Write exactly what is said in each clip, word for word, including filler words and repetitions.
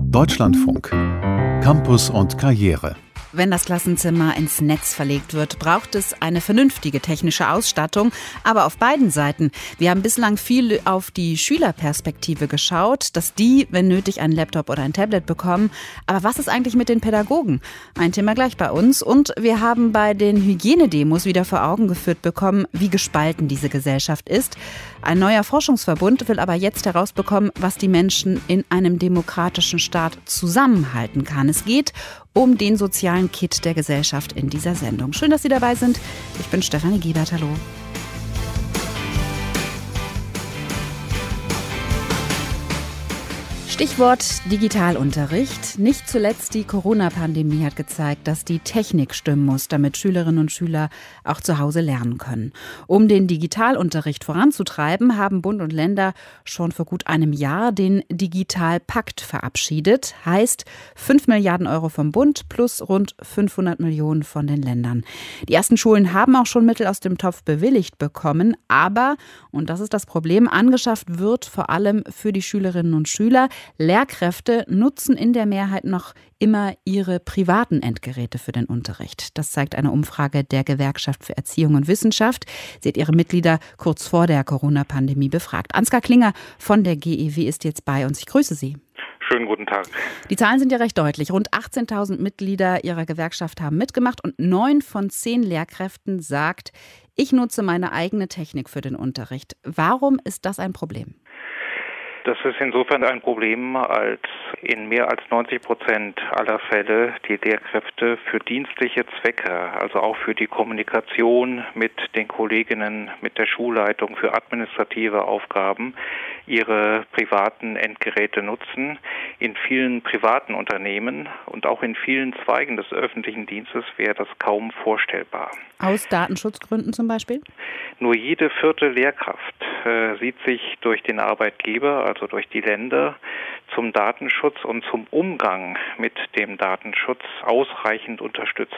Deutschlandfunk. Campus und Karriere. Wenn das Klassenzimmer ins Netz verlegt wird, braucht es eine vernünftige technische Ausstattung, aber auf beiden Seiten. Wir haben bislang viel auf die Schülerperspektive geschaut, dass die, wenn nötig, einen Laptop oder ein Tablet bekommen. Aber was ist eigentlich mit den Pädagogen? Ein Thema gleich bei uns. Und wir haben bei den Hygienedemos wieder vor Augen geführt bekommen, wie gespalten diese Gesellschaft ist. Ein neuer Forschungsverbund will aber jetzt herausbekommen, was die Menschen in einem demokratischen Staat zusammenhalten kann. Es geht um den sozialen Kit der Gesellschaft in dieser Sendung. Schön, dass Sie dabei sind. Ich bin Stefanie Gebert. Hallo. Stichwort Digitalunterricht. Nicht zuletzt die Corona-Pandemie hat gezeigt, dass die Technik stimmen muss, damit Schülerinnen und Schüler auch zu Hause lernen können. Um den Digitalunterricht voranzutreiben, haben Bund und Länder schon vor gut einem Jahr den Digitalpakt verabschiedet. Heißt fünf Milliarden Euro vom Bund plus rund fünfhundert Millionen von den Ländern. Die ersten Schulen haben auch schon Mittel aus dem Topf bewilligt bekommen. Aber, und das ist das Problem, angeschafft wird vor allem für die Schülerinnen und Schüler. Lehrkräfte nutzen in der Mehrheit noch immer ihre privaten Endgeräte für den Unterricht. Das zeigt eine Umfrage der Gewerkschaft für Erziehung und Wissenschaft. Sie hat ihre Mitglieder kurz vor der Corona-Pandemie befragt. Ansgar Klinger von der G E W ist jetzt bei uns. Ich grüße Sie. Schönen guten Tag. Die Zahlen sind ja recht deutlich. Rund achtzehntausend Mitglieder ihrer Gewerkschaft haben mitgemacht und neun von zehn Lehrkräften sagt, ich nutze meine eigene Technik für den Unterricht. Warum ist das ein Problem? Das ist insofern ein Problem, als in mehr als neunzig Prozent aller Fälle die Lehrkräfte für dienstliche Zwecke, also auch für die Kommunikation mit den Kolleginnen, mit der Schulleitung, für administrative Aufgaben, ihre privaten Endgeräte nutzen. In vielen privaten Unternehmen und auch in vielen Zweigen des öffentlichen Dienstes wäre das kaum vorstellbar. Aus Datenschutzgründen zum Beispiel? Nur jede vierte Lehrkraft äh, sieht sich durch den Arbeitgeber, also durch die Länder, zum Datenschutz und zum Umgang mit dem Datenschutz ausreichend unterstützt.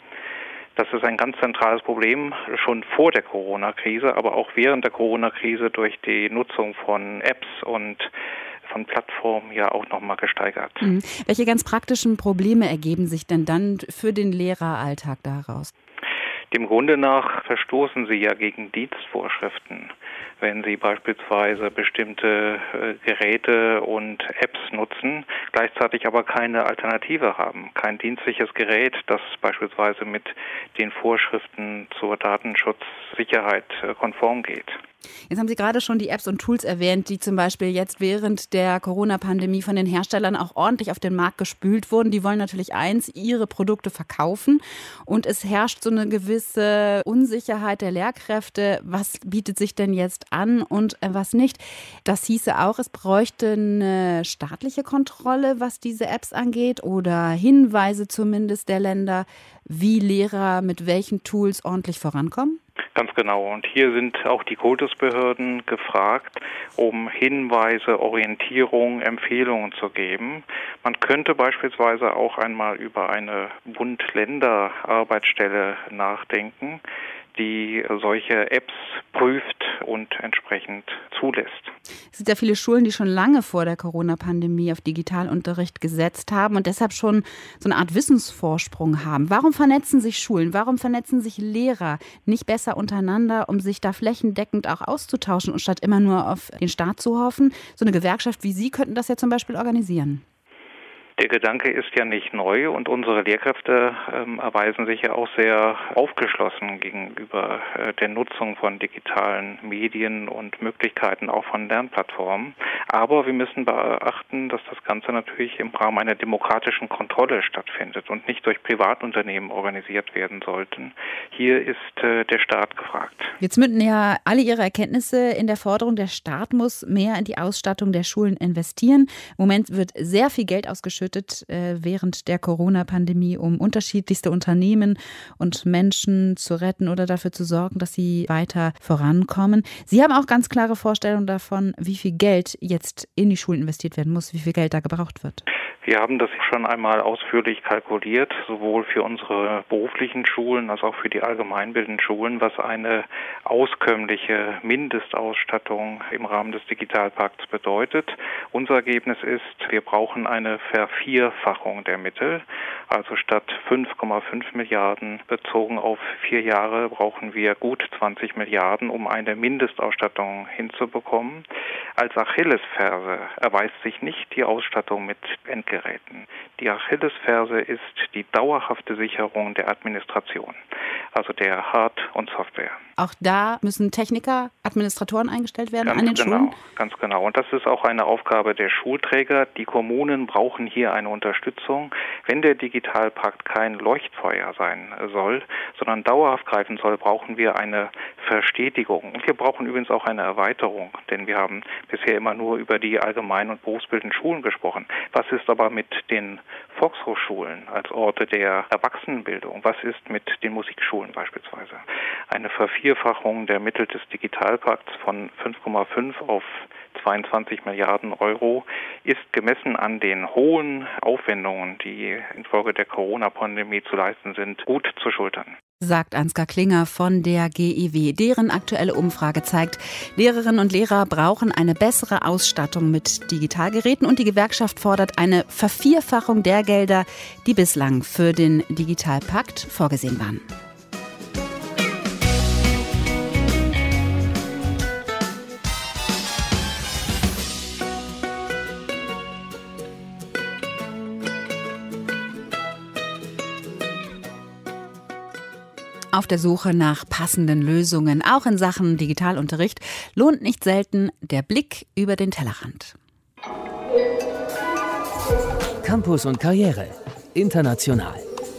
Das ist ein ganz zentrales Problem, schon vor der Corona-Krise, aber auch während der Corona-Krise durch die Nutzung von Apps und von Plattformen ja auch nochmal gesteigert. Mhm. Welche ganz praktischen Probleme ergeben sich denn dann für den Lehreralltag daraus? Dem Grunde nach verstoßen sie ja gegen Dienstvorschriften, wenn sie beispielsweise bestimmte äh, Geräte und Apps nutzen, gleichzeitig aber keine Alternative haben. Kein dienstliches Gerät, das beispielsweise mit den Vorschriften zur Datenschutzsicherheit äh, konform geht. Jetzt haben Sie gerade schon die Apps und Tools erwähnt, die zum Beispiel jetzt während der Corona-Pandemie von den Herstellern auch ordentlich auf den Markt gespült wurden. Die wollen natürlich eins, ihre Produkte verkaufen. Und es herrscht so eine gewisse Unsicherheit der Lehrkräfte. Was bietet sich denn jetzt an und was nicht? Das hieße auch, es bräuchte eine staatliche Kontrolle, was diese Apps angeht, oder Hinweise zumindest der Länder, wie Lehrer mit welchen Tools ordentlich vorankommen? Ganz genau. Und hier sind auch die Kultusbehörden gefragt, um Hinweise, Orientierung, Empfehlungen zu geben. Man könnte beispielsweise auch einmal über eine Bund-Länder-Arbeitsstelle nachdenken, die solche Apps prüft und entsprechend zulässt. Es sind ja viele Schulen, die schon lange vor der Corona-Pandemie auf Digitalunterricht gesetzt haben und deshalb schon so eine Art Wissensvorsprung haben. Warum vernetzen sich Schulen, warum vernetzen sich Lehrer nicht besser untereinander, um sich da flächendeckend auch auszutauschen und statt immer nur auf den Staat zu hoffen? So eine Gewerkschaft wie Sie könnten das ja zum Beispiel organisieren. Der Gedanke ist ja nicht neu und unsere Lehrkräfte ähm, erweisen sich ja auch sehr aufgeschlossen gegenüber äh, der Nutzung von digitalen Medien und Möglichkeiten auch von Lernplattformen. Aber wir müssen beachten, dass das Ganze natürlich im Rahmen einer demokratischen Kontrolle stattfindet und nicht durch Privatunternehmen organisiert werden sollten. Hier ist äh, der Staat gefragt. Jetzt münden ja alle Ihre Erkenntnisse in der Forderung, der Staat muss mehr in die Ausstattung der Schulen investieren. Im Moment wird sehr viel Geld ausgeschüttet während der Corona-Pandemie, um unterschiedlichste Unternehmen und Menschen zu retten oder dafür zu sorgen, dass sie weiter vorankommen. Sie haben auch ganz klare Vorstellungen davon, wie viel Geld jetzt in die Schulen investiert werden muss, wie viel Geld da gebraucht wird. Wir haben das schon einmal ausführlich kalkuliert, sowohl für unsere beruflichen Schulen als auch für die allgemeinbildenden Schulen, was eine auskömmliche Mindestausstattung im Rahmen des Digitalpakts bedeutet. Unser Ergebnis ist, wir brauchen eine Vervierfachung der Mittel. Also statt fünf Komma fünf Milliarden bezogen auf vier Jahre brauchen wir gut zwanzig Milliarden, um eine Mindestausstattung hinzubekommen. Als Achillesferse erweist sich nicht die Ausstattung mit Endgeräten. Die Achillesferse ist die dauerhafte Sicherung der Administration, also der Hard- und Software. Auch da müssen Techniker, Administratoren eingestellt werden ganz an den genau, Schulen? Ganz genau. Und das ist auch eine Aufgabe der Schulträger. Die Kommunen brauchen hier eine Unterstützung. Wenn der Digitalpakt kein Leuchtfeuer sein soll, sondern dauerhaft greifen soll, brauchen wir eine Verstetigung. Und wir brauchen übrigens auch eine Erweiterung, denn wir haben bisher immer nur über die allgemein- und berufsbildenden Schulen gesprochen. Was ist aber mit den Volkshochschulen als Orte der Erwachsenenbildung? Was ist mit den Musikschulen beispielsweise? Eine Vervierfachung der Mittel des Digitalpakts von fünf Komma fünf auf zweiundzwanzig Milliarden Euro ist gemessen an den hohen Aufwendungen, die infolge der Corona-Pandemie zu leisten sind, gut zu schultern. Sagt Ansgar Klinger von der G I W. Deren aktuelle Umfrage zeigt, Lehrerinnen und Lehrer brauchen eine bessere Ausstattung mit Digitalgeräten und die Gewerkschaft fordert eine Vervierfachung der Gelder, die bislang für den Digitalpakt vorgesehen waren. Auf der Suche nach passenden Lösungen, auch in Sachen Digitalunterricht, lohnt nicht selten der Blick über den Tellerrand. Campus und Karriere. International.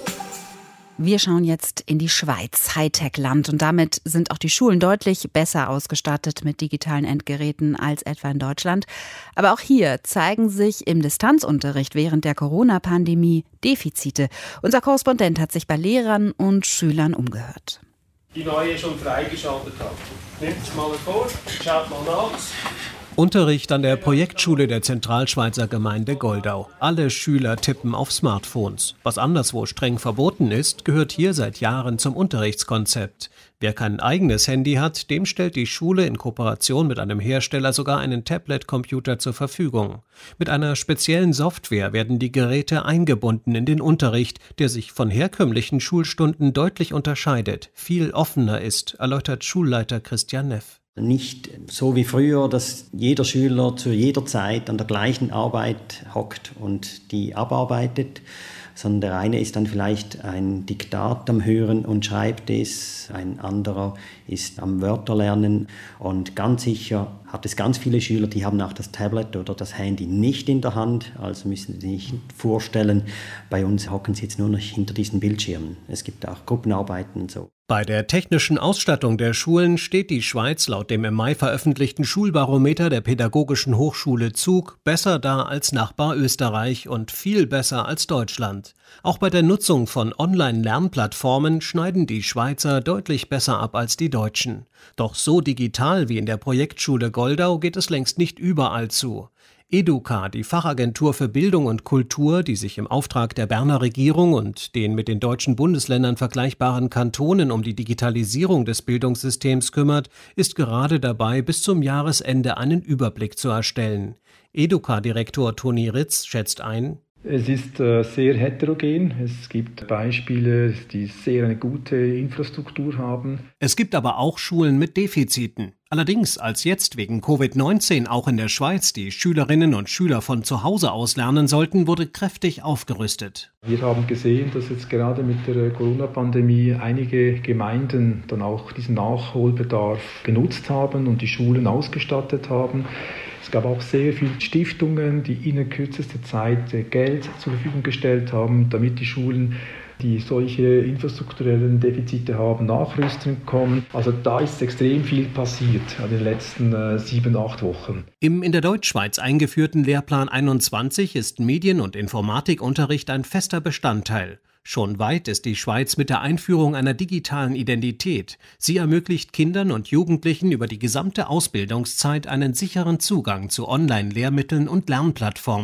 Wir schauen jetzt in die Schweiz, Hightech-Land. Und damit sind auch die Schulen deutlich besser ausgestattet mit digitalen Endgeräten als etwa in Deutschland. Aber auch hier zeigen sich im Distanzunterricht während der Corona-Pandemie Defizite. Unser Korrespondent hat sich bei Lehrern und Schülern umgehört. Die neue schon freigeschaltet hat. Nehmt es mal vor, schaut mal nach. Unterricht an der Projektschule der Zentralschweizer Gemeinde Goldau. Alle Schüler tippen auf Smartphones. Was anderswo streng verboten ist, gehört hier seit Jahren zum Unterrichtskonzept. Wer kein eigenes Handy hat, dem stellt die Schule in Kooperation mit einem Hersteller sogar einen Tablet-Computer zur Verfügung. Mit einer speziellen Software werden die Geräte eingebunden in den Unterricht, der sich von herkömmlichen Schulstunden deutlich unterscheidet, viel offener ist, erläutert Schulleiter Christian Neff. Nicht so wie früher, dass jeder Schüler zu jeder Zeit an der gleichen Arbeit hockt und die abarbeitet, sondern der eine ist dann vielleicht ein Diktat am Hören und schreibt es, ein anderer ist am Wörter lernen und ganz sicher hat es ganz viele Schüler, die haben auch das Tablet oder das Handy nicht in der Hand, also müssen Sie sich vorstellen, bei uns hocken sie jetzt nur noch hinter diesen Bildschirmen. Es gibt auch Gruppenarbeiten und so. Bei der technischen Ausstattung der Schulen steht die Schweiz laut dem im Mai veröffentlichten Schulbarometer der Pädagogischen Hochschule Zug besser da als Nachbar Österreich und viel besser als Deutschland. Auch bei der Nutzung von Online-Lernplattformen schneiden die Schweizer deutlich besser ab als die Deutschen. Doch so digital wie in der Projektschule Goldau geht es längst nicht überall zu. Educa, die Fachagentur für Bildung und Kultur, die sich im Auftrag der Berner Regierung und den mit den deutschen Bundesländern vergleichbaren Kantonen um die Digitalisierung des Bildungssystems kümmert, ist gerade dabei, bis zum Jahresende einen Überblick zu erstellen. Educa-Direktor Toni Ritz schätzt ein: Es ist äh, sehr heterogen. Es gibt Beispiele, die sehr eine gute Infrastruktur haben. Es gibt aber auch Schulen mit Defiziten. Allerdings, als jetzt wegen Covid neunzehn auch in der Schweiz die Schülerinnen und Schüler von zu Hause aus lernen sollten, wurde kräftig aufgerüstet. Wir haben gesehen, dass jetzt gerade mit der Corona-Pandemie einige Gemeinden dann auch diesen Nachholbedarf genutzt haben und die Schulen ausgestattet haben. Es gab auch sehr viele Stiftungen, die in kürzester Zeit Geld zur Verfügung gestellt haben, damit die Schulen, die solche infrastrukturellen Defizite haben, nachrüsten kommen. Also da ist extrem viel passiert in den letzten äh, sieben, acht Wochen. Im in der Deutschschweiz eingeführten Lehrplan einundzwanzig ist Medien- und Informatikunterricht ein fester Bestandteil. Schon weit ist die Schweiz mit der Einführung einer digitalen Identität. Sie ermöglicht Kindern und Jugendlichen über die gesamte Ausbildungszeit einen sicheren Zugang zu Online-Lehrmitteln und Lernplattformen.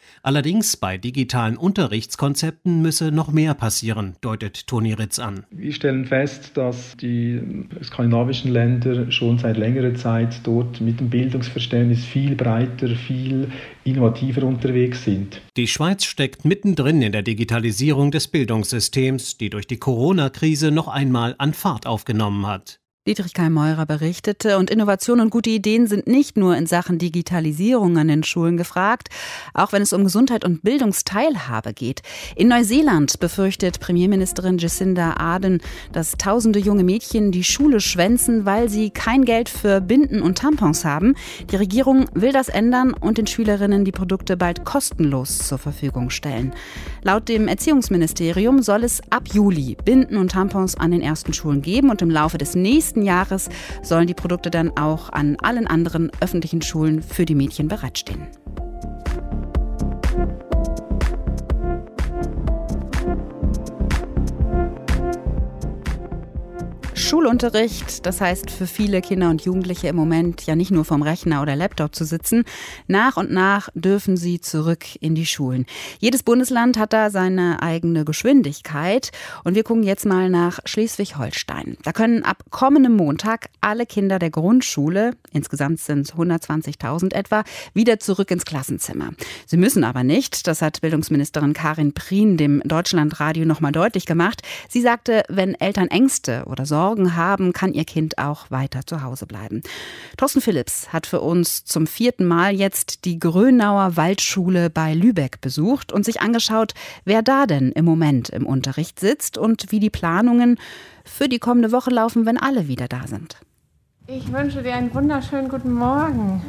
Allerdings bei digitalen Unterrichtskonzepten müsse noch mehr passieren, deutet Toni Ritz an. Wir stellen fest, dass die skandinavischen Länder schon seit längerer Zeit dort mit dem Bildungsverständnis viel breiter, viel innovativer unterwegs sind. Die Schweiz steckt mittendrin in der Digitalisierung des Bildungssystems, die durch die Corona-Krise noch einmal an Fahrt aufgenommen hat. Dietrich Keim-Meurer berichtete, und Innovation und gute Ideen sind nicht nur in Sachen Digitalisierung an den Schulen gefragt, auch wenn es um Gesundheit und Bildungsteilhabe geht. In Neuseeland befürchtet Premierministerin Jacinda Ardern, dass tausende junge Mädchen die Schule schwänzen, weil sie kein Geld für Binden und Tampons haben. Die Regierung will das ändern und den Schülerinnen die Produkte bald kostenlos zur Verfügung stellen. Laut dem Erziehungsministerium soll es ab Juli Binden und Tampons an den ersten Schulen geben, und im Laufe des nächsten Jahres sollen die Produkte dann auch an allen anderen öffentlichen Schulen für die Mädchen bereitstehen. Schulunterricht, das heißt für viele Kinder und Jugendliche im Moment ja nicht nur vom Rechner oder Laptop zu sitzen. Nach und nach dürfen sie zurück in die Schulen. Jedes Bundesland hat da seine eigene Geschwindigkeit, und wir gucken jetzt mal nach Schleswig-Holstein. Da können ab kommendem Montag alle Kinder der Grundschule, insgesamt sind es hundertzwanzigtausend etwa, wieder zurück ins Klassenzimmer. Sie müssen aber nicht, das hat Bildungsministerin Karin Prien dem Deutschlandradio nochmal deutlich gemacht. Sie sagte, wenn Eltern Ängste oder Sorgen haben, kann ihr Kind auch weiter zu Hause bleiben. Thorsten Philipps hat für uns zum vierten Mal jetzt die Grönauer Waldschule bei Lübeck besucht und sich angeschaut, wer da denn im Moment im Unterricht sitzt und wie die Planungen für die kommende Woche laufen, wenn alle wieder da sind. Ich wünsche dir einen wunderschönen guten Morgen.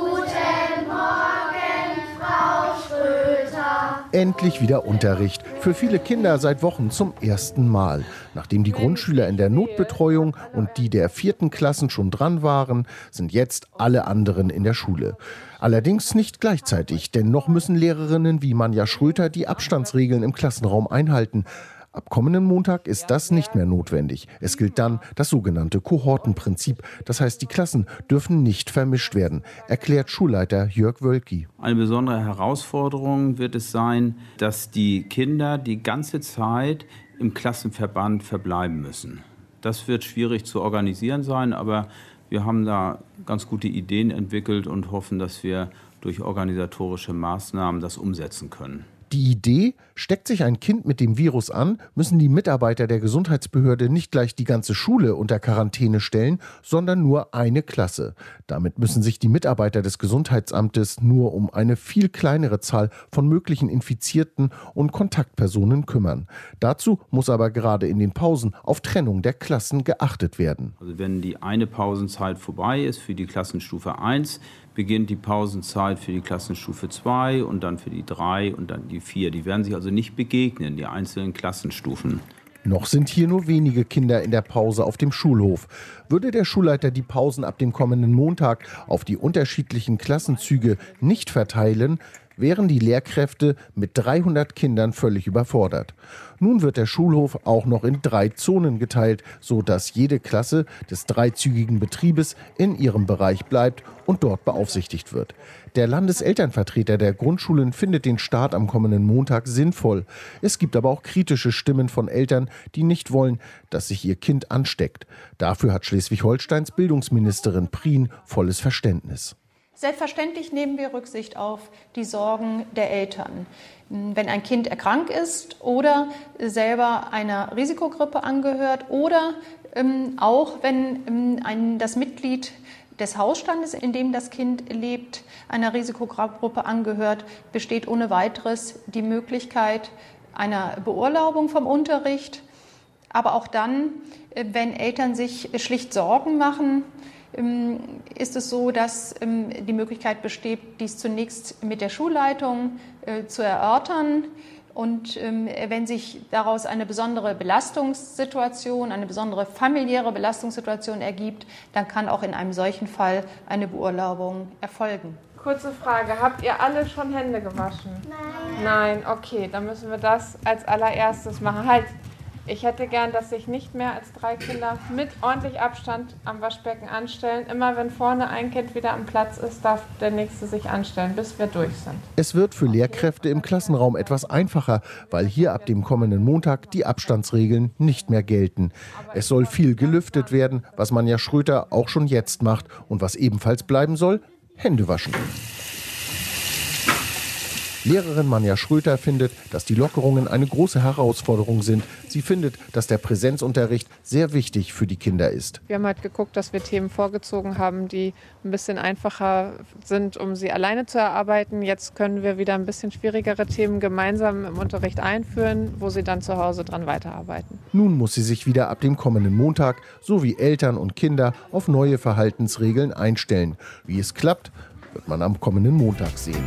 Guten Morgen, Frau Schröter. Endlich wieder Unterricht. Für viele Kinder seit Wochen zum ersten Mal. Nachdem die Grundschüler in der Notbetreuung und die der vierten Klassen schon dran waren, sind jetzt alle anderen in der Schule. Allerdings nicht gleichzeitig, denn noch müssen Lehrerinnen wie Manja Schröter die Abstandsregeln im Klassenraum einhalten. Ab kommenden Montag ist das nicht mehr notwendig. Es gilt dann das sogenannte Kohortenprinzip. Das heißt, die Klassen dürfen nicht vermischt werden, erklärt Schulleiter Jörg Wölki. Eine besondere Herausforderung wird es sein, dass die Kinder die ganze Zeit im Klassenverband verbleiben müssen. Das wird schwierig zu organisieren sein, aber wir haben da ganz gute Ideen entwickelt und hoffen, dass wir durch organisatorische Maßnahmen das umsetzen können. Die Idee, steckt sich ein Kind mit dem Virus an, müssen die Mitarbeiter der Gesundheitsbehörde nicht gleich die ganze Schule unter Quarantäne stellen, sondern nur eine Klasse. Damit müssen sich die Mitarbeiter des Gesundheitsamtes nur um eine viel kleinere Zahl von möglichen Infizierten und Kontaktpersonen kümmern. Dazu muss aber gerade in den Pausen auf Trennung der Klassen geachtet werden. Also wenn die eine Pausenzeit vorbei ist für die Klassenstufe eins, beginnt die Pausenzeit für die Klassenstufe zwei und dann für die drei und dann die vier. Die werden sich also nicht begegnen, die einzelnen Klassenstufen. Noch sind hier nur wenige Kinder in der Pause auf dem Schulhof. Würde der Schulleiter die Pausen ab dem kommenden Montag auf die unterschiedlichen Klassenzüge nicht verteilen, wären die Lehrkräfte mit dreihundert Kindern völlig überfordert. Nun wird der Schulhof auch noch in drei Zonen geteilt, sodass jede Klasse des dreizügigen Betriebes in ihrem Bereich bleibt und dort beaufsichtigt wird. Der Landeselternvertreter der Grundschulen findet den Start am kommenden Montag sinnvoll. Es gibt aber auch kritische Stimmen von Eltern, die nicht wollen, dass sich ihr Kind ansteckt. Dafür hat Schleswig-Holsteins Bildungsministerin Prien volles Verständnis. Selbstverständlich nehmen wir Rücksicht auf die Sorgen der Eltern. Wenn ein Kind erkrankt ist oder selber einer Risikogruppe angehört oder ähm, auch wenn ähm, ein, das Mitglied des Hausstandes, in dem das Kind lebt, einer Risikogruppe angehört, besteht ohne weiteres die Möglichkeit einer Beurlaubung vom Unterricht. Aber auch dann, wenn Eltern sich schlicht Sorgen machen, ist es so, dass die Möglichkeit besteht, dies zunächst mit der Schulleitung zu erörtern. Und wenn sich daraus eine besondere Belastungssituation, eine besondere familiäre Belastungssituation ergibt, dann kann auch in einem solchen Fall eine Beurlaubung erfolgen. Kurze Frage, habt ihr alle schon Hände gewaschen? Nein. Nein, okay, dann müssen wir das als allererstes machen. Halt, Ich hätte gern, dass sich nicht mehr als drei Kinder mit ordentlich Abstand am Waschbecken anstellen. Immer wenn vorne ein Kind wieder am Platz ist, darf der nächste sich anstellen, bis wir durch sind. Es wird für Lehrkräfte im Klassenraum etwas einfacher, weil hier ab dem kommenden Montag die Abstandsregeln nicht mehr gelten. Es soll viel gelüftet werden, was Manja Schröter auch schon jetzt macht. Und was ebenfalls bleiben soll, Hände waschen. Lehrerin Manja Schröter findet, dass die Lockerungen eine große Herausforderung sind. Sie findet, dass der Präsenzunterricht sehr wichtig für die Kinder ist. Wir haben halt geguckt, dass wir Themen vorgezogen haben, die ein bisschen einfacher sind, um sie alleine zu erarbeiten. Jetzt können wir wieder ein bisschen schwierigere Themen gemeinsam im Unterricht einführen, wo sie dann zu Hause dran weiterarbeiten. Nun muss sie sich wieder ab dem kommenden Montag sowie Eltern und Kinder auf neue Verhaltensregeln einstellen. Wie es klappt, wird man am kommenden Montag sehen.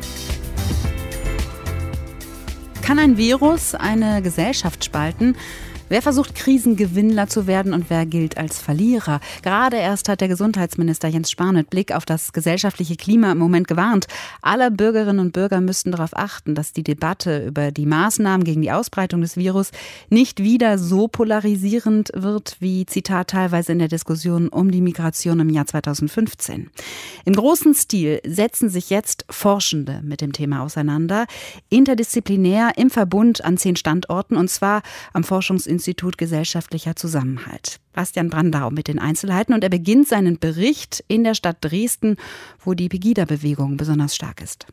Kann ein Virus eine Gesellschaft spalten? Wer versucht, Krisengewinnler zu werden und wer gilt als Verlierer? Gerade erst hat der Gesundheitsminister Jens Spahn mit Blick auf das gesellschaftliche Klima im Moment gewarnt. Alle Bürgerinnen und Bürger müssten darauf achten, dass die Debatte über die Maßnahmen gegen die Ausbreitung des Virus nicht wieder so polarisierend wird wie, Zitat, teilweise in der Diskussion um die Migration im Jahr zweitausendfünfzehn. Im großen Stil setzen sich jetzt Forschende mit dem Thema auseinander, interdisziplinär im Verbund an zehn Standorten, und zwar am Forschungsinstitut Institut Gesellschaftlicher Zusammenhalt. Bastian Brandau mit den Einzelheiten, und er beginnt seinen Bericht in der Stadt Dresden, wo die Pegida-Bewegung besonders stark ist.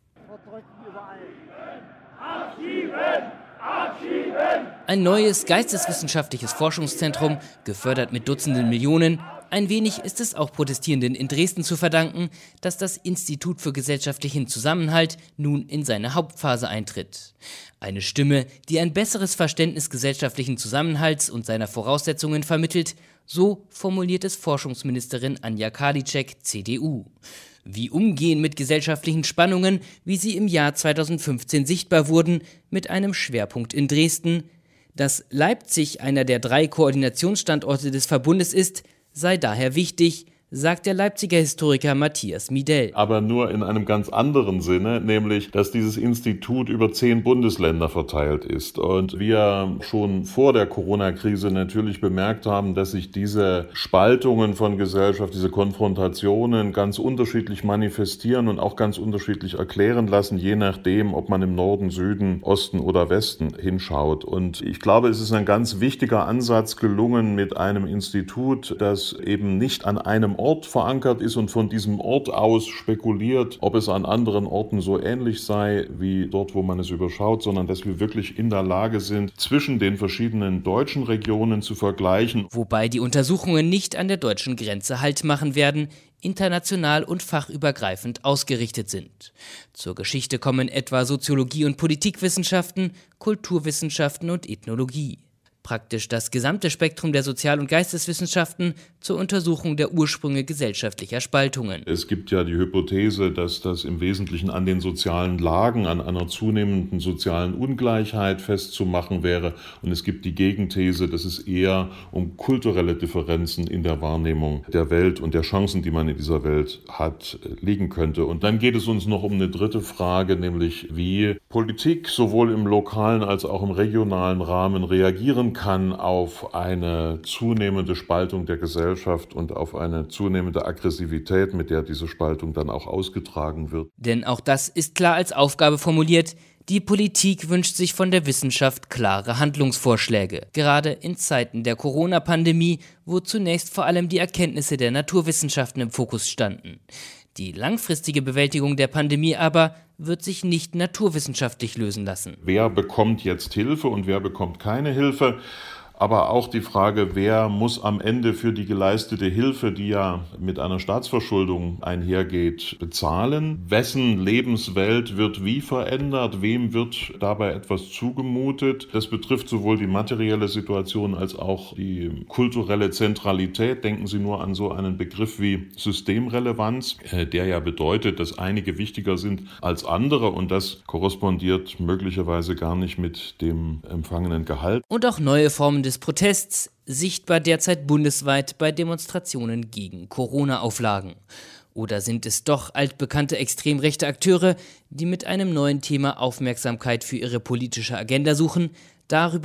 Ein neues geisteswissenschaftliches Forschungszentrum, gefördert mit Dutzenden Millionen. Ein wenig ist es auch Protestierenden in Dresden zu verdanken, dass das Institut für gesellschaftlichen Zusammenhalt nun in seine Hauptphase eintritt. Eine Stimme, die ein besseres Verständnis gesellschaftlichen Zusammenhalts und seiner Voraussetzungen vermittelt, so formuliert es Forschungsministerin Anja Karliczek, C D U. Wie umgehen mit gesellschaftlichen Spannungen, wie sie im Jahr zweitausendfünfzehn sichtbar wurden, mit einem Schwerpunkt in Dresden. Dass Leipzig einer der drei Koordinationsstandorte des Verbundes ist, sei daher wichtig, sagt der Leipziger Historiker Matthias Miedel. Aber nur in einem ganz anderen Sinne, nämlich, dass dieses Institut über zehn Bundesländer verteilt ist. Und wir schon vor der Corona-Krise natürlich bemerkt haben, dass sich diese Spaltungen von Gesellschaft, diese Konfrontationen ganz unterschiedlich manifestieren und auch ganz unterschiedlich erklären lassen, je nachdem, ob man im Norden, Süden, Osten oder Westen hinschaut. Und ich glaube, es ist ein ganz wichtiger Ansatz gelungen mit einem Institut, das eben nicht an einem Ort verankert ist und von diesem Ort aus spekuliert, ob es an anderen Orten so ähnlich sei wie dort, wo man es überschaut, sondern dass wir wirklich in der Lage sind, zwischen den verschiedenen deutschen Regionen zu vergleichen. Wobei die Untersuchungen nicht an der deutschen Grenze Halt machen werden, international und fachübergreifend ausgerichtet sind. Zur Geschichte kommen etwa Soziologie und Politikwissenschaften, Kulturwissenschaften und Ethnologie. Praktisch das gesamte Spektrum der Sozial- und Geisteswissenschaften zur Untersuchung der Ursprünge gesellschaftlicher Spaltungen. Es gibt ja die Hypothese, dass das im Wesentlichen an den sozialen Lagen, an einer zunehmenden sozialen Ungleichheit festzumachen wäre. Und es gibt die Gegenthese, dass es eher um kulturelle Differenzen in der Wahrnehmung der Welt und der Chancen, die man in dieser Welt hat, liegen könnte. Und dann geht es uns noch um eine dritte Frage, nämlich wie Politik sowohl im lokalen als auch im regionalen Rahmen reagieren kann auf eine zunehmende Spaltung der Gesellschaft und auf eine zunehmende Aggressivität, mit der diese Spaltung dann auch ausgetragen wird. Denn auch das ist klar als Aufgabe formuliert. Die Politik wünscht sich von der Wissenschaft klare Handlungsvorschläge. Gerade in Zeiten der Corona-Pandemie, wo zunächst vor allem die Erkenntnisse der Naturwissenschaften im Fokus standen. Die langfristige Bewältigung der Pandemie aber wird sich nicht naturwissenschaftlich lösen lassen. Wer bekommt jetzt Hilfe und wer bekommt keine Hilfe? Aber auch die Frage, wer muss am Ende für die geleistete Hilfe, die ja mit einer Staatsverschuldung einhergeht, bezahlen? Wessen Lebenswelt wird wie verändert? Wem wird dabei etwas zugemutet? Das betrifft sowohl die materielle Situation als auch die kulturelle Zentralität. Denken Sie nur an so einen Begriff wie Systemrelevanz, der ja bedeutet, dass einige wichtiger sind als andere, und das korrespondiert möglicherweise gar nicht mit dem empfangenen Gehalt. Und auch neue Formen des des Protests, sichtbar derzeit bundesweit bei Demonstrationen gegen Corona-Auflagen. Oder sind es doch altbekannte extrem rechte Akteure, die mit einem neuen Thema Aufmerksamkeit für ihre politische Agenda suchen? Darüber wird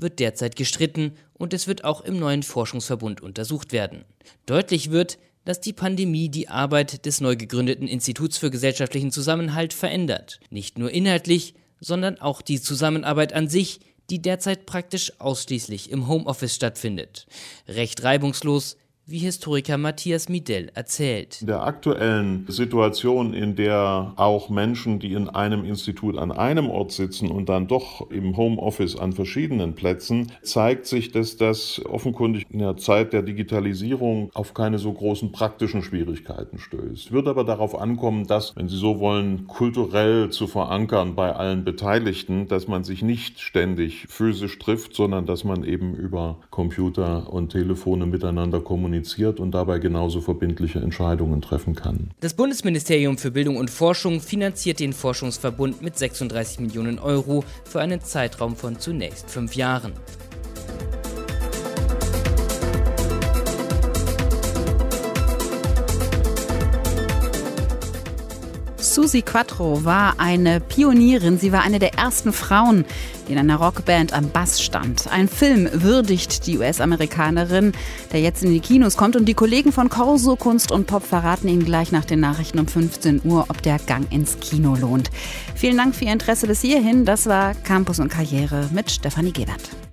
wird derzeit gestritten und es wird auch im neuen Forschungsverbund untersucht werden. Deutlich wird, dass die Pandemie die Arbeit des neu gegründeten Instituts für gesellschaftlichen Zusammenhalt verändert. Nicht nur inhaltlich, sondern auch die Zusammenarbeit an sich, die derzeit praktisch ausschließlich im Homeoffice stattfindet. Recht reibungslos, wie Historiker Matthias Miedel erzählt. In der aktuellen Situation, in der auch Menschen, die in einem Institut an einem Ort sitzen und dann doch im Homeoffice an verschiedenen Plätzen, zeigt sich, dass das offenkundig in der Zeit der Digitalisierung auf keine so großen praktischen Schwierigkeiten stößt. Wird aber darauf ankommen, das, wenn Sie so wollen, kulturell zu verankern bei allen Beteiligten, dass man sich nicht ständig physisch trifft, sondern dass man eben über Computer und Telefone miteinander kommuniziert und dabei genauso verbindliche Entscheidungen treffen kann. Das Bundesministerium für Bildung und Forschung finanziert den Forschungsverbund mit sechsunddreißig Millionen Euro für einen Zeitraum von zunächst fünf Jahren. Suzi Quatro war eine Pionierin. Sie war eine der ersten Frauen, die in einer Rockband am Bass stand. Ein Film würdigt die U S-Amerikanerin, der jetzt in die Kinos kommt. Und die Kollegen von Corso Kunst und Pop verraten Ihnen gleich nach den Nachrichten um fünfzehn Uhr, ob der Gang ins Kino lohnt. Vielen Dank für Ihr Interesse bis hierhin. Das war Campus und Karriere mit Stefanie Gebert.